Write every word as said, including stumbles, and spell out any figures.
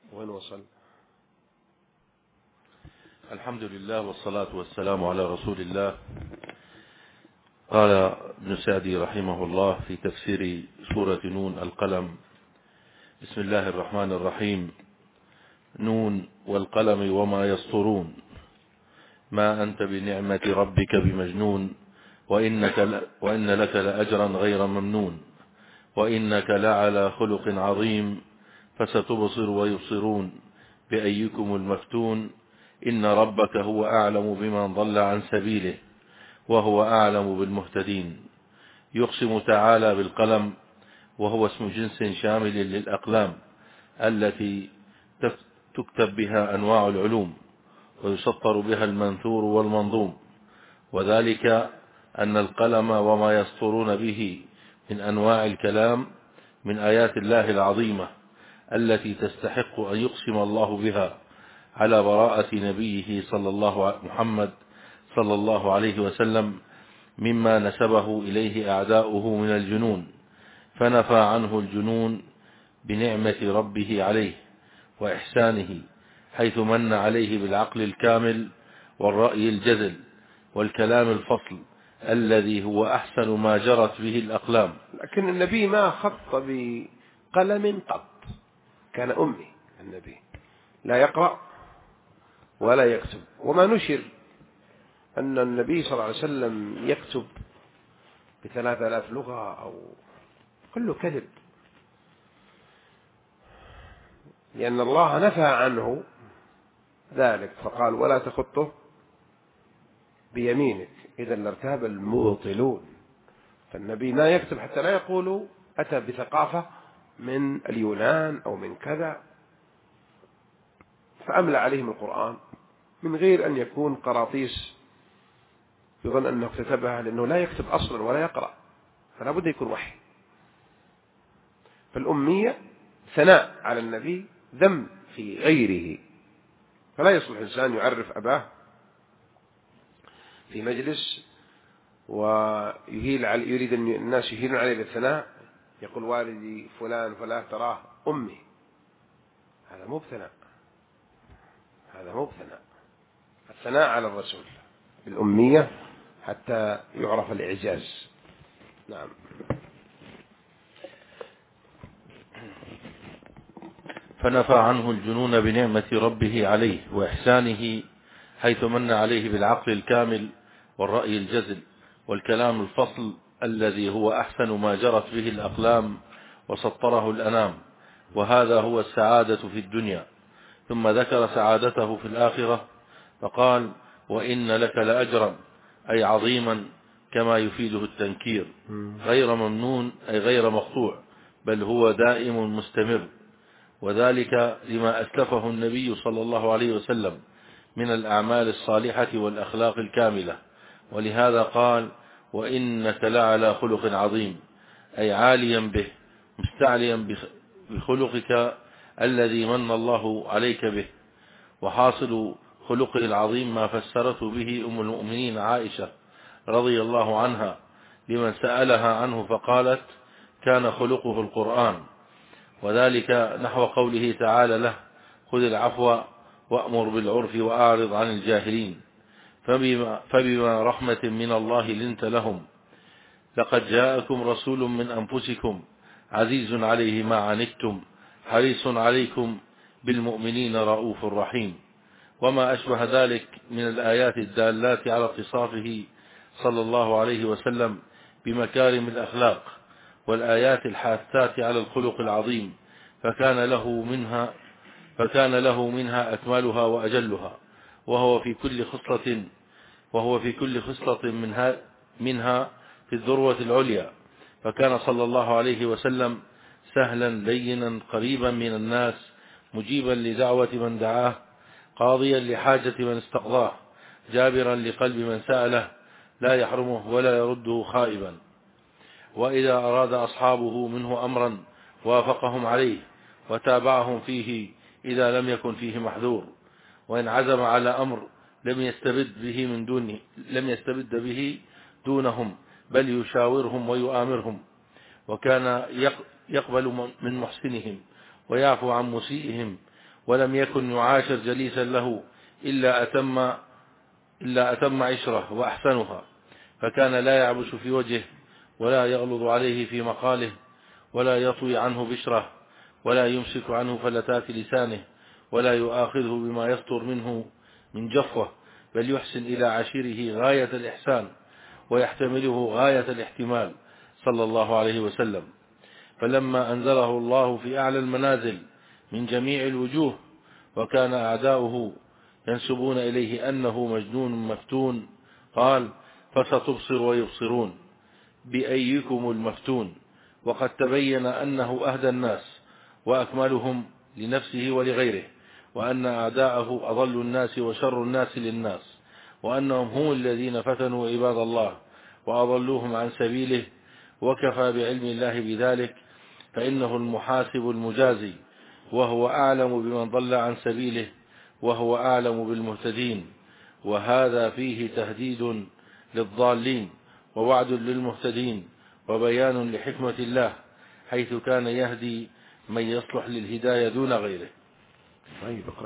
وين وصل؟ الحمد لله والصلاة والسلام على رسول الله. قال ابن سعدي رحمه الله في تفسير سورة نون القلم: بسم الله الرحمن الرحيم. نون والقلم وما يسطرون، ما أنت بنعمة ربك بمجنون، وإنك ل... وإن لك لأجرا غير ممنون، وإنك لعلى خلق عظيم، فستبصر ويبصرون بأيكم المفتون، إن ربك هو أعلم بمن ضل عن سبيله وهو أعلم بالمهتدين. يقسم تعالى بالقلم، وهو اسم جنس شامل للأقلام التي تكتب بها أنواع العلوم ويسطر بها المنثور والمنظوم، وذلك أن القلم وما يسطرون به من أنواع الكلام من آيات الله العظيمة التي تستحق أن يقسم الله بها على براءة نبيه صلى الله محمد صلى الله عليه وسلم مما نسبه إليه أعداؤه من الجنون، فنفى عنه الجنون بنعمة ربه عليه وإحسانه، حيث من عليه بالعقل الكامل والرأي الجزل والكلام الفصل الذي هو أحسن ما جرت به الأقلام. لكن النبي ما خط بقلم قط، كان أمي النبي، لا يقرأ ولا يكتب. وما نشر أن النبي صلى الله عليه وسلم يكتب بثلاث آلاف لغة أو كله كذب، لأن الله نفى عنه ذلك فقال: ولا تخطه بيمينك إذا لارتاب المبطلون. فالنبي ما يكتب حتى لا يقولوا أتى بثقافة من اليونان أو من كذا، فأملى عليهم القرآن من غير أن يكون قراطيس يظن أنه كتبها، لأنه لا يكتب أصلا ولا يقرأ، فلا بد يكون وحي. فالأمية ثناء على النبي، ذم في غيره، فلا يصلح إنسان يعرف أباه في مجلس ويهيل على يريد أن الناس يهيلون عليه بالثناء، يقول: والدي فلان فلان تراه أمي. هذا مو بثناء، هذا مو بثناء. الثناء على الرسول بالأمية حتى يعرف الإعجاز. نعم. فنفى عنه الجنون بنعمة ربه عليه وإحسانه، حيث من عليه بالعقل الكامل والرأي الجزل والكلام الفصل الذي هو أحسن ما جرت به الأقلام وسطره الأنام، وهذا هو السعادة في الدنيا. ثم ذكر سعادته في الآخرة فقال: وإن لك لأجرا، أي عظيما، كما يفيده التنكير، غير ممنون أي غير مقطوع، بل هو دائم مستمر، وذلك لما أسلفه النبي صلى الله عليه وسلم من الأعمال الصالحة والأخلاق الكاملة. ولهذا قال: وإنك لعلى خلق عظيم، أي عاليا به مستعليا بخلقك الذي من الله عليك به. وحاصل خلقه العظيم ما فسرته به أم المؤمنين عائشة رضي الله عنها لمن سألها عنه فقالت: كان خلقه القرآن، وذلك نحو قوله تعالى له: خذ العفو وأمر بالعرف وأعرض عن الجاهلين، فبما, فبما رحمة من الله لنت لهم، لقد جاءكم رسول من أنفسكم عزيز عليه ما عنتم حريص عليكم بالمؤمنين رؤوف رحيم. وما أشبه ذلك من الآيات الدالات على اتصافه صلى الله عليه وسلم بمكارم الأخلاق، والآيات الحاثات على الخلق العظيم، فكان له منها فكان له منها أكملها وأجلها، وهو في كل خصلة وهو في كل خصلة منها منها في الذروة العليا. فكان صلى الله عليه وسلم سهلا لينا قريبا من الناس، مجيبا لدعوة من دعاه، قاضيا لحاجة من استقضاه، جابرا لقلب من سأله، لا يحرمه ولا يرده خائبا. وإذا أراد أصحابه منه أمرا وافقهم عليه وتابعهم فيه إذا لم يكن فيه محذور، وإن عزم على أمر لم يستبد به من دونه لم يستبد به دونهم، بل يشاورهم ويؤامرهم. وكان يقبل من محسنهم ويعفو عن مسيئهم، ولم يكن يعاشر جليسا له إلا أتم, إلا أتم عشرة وأحسنها، فكان لا يعبش في وجهه ولا يغلظ عليه في مقاله ولا يطوي عنه بشره ولا يمسك عنه فلتات لسانه ولا يؤاخذه بما يصدر منه من جفوة، بل يحسن إلى عشيره غاية الإحسان ويحتمله غاية الاحتمال صلى الله عليه وسلم. فلما أنزله الله في أعلى المنازل من جميع الوجوه وكان أعداؤه ينسبون إليه أنه مجنون مفتون، قال: فستبصر ويبصرون بأيكم المفتون. وقد تبين أنه أهدى الناس وأكملهم لنفسه ولغيره، وأن أعداءه أضل الناس وشر الناس للناس، وأنهم هم الذين فتنوا عباد الله وأضلوهم عن سبيله، وكفى بعلم الله بذلك، فإنه المحاسب المجازي، وهو أعلم بمن ضل عن سبيله وهو أعلم بالمهتدين. وهذا فيه تهديد للضالين ووعد للمهتدين وبيان لحكمة الله، حيث كان يهدي من يصلح للهداية دون غيره. طيب.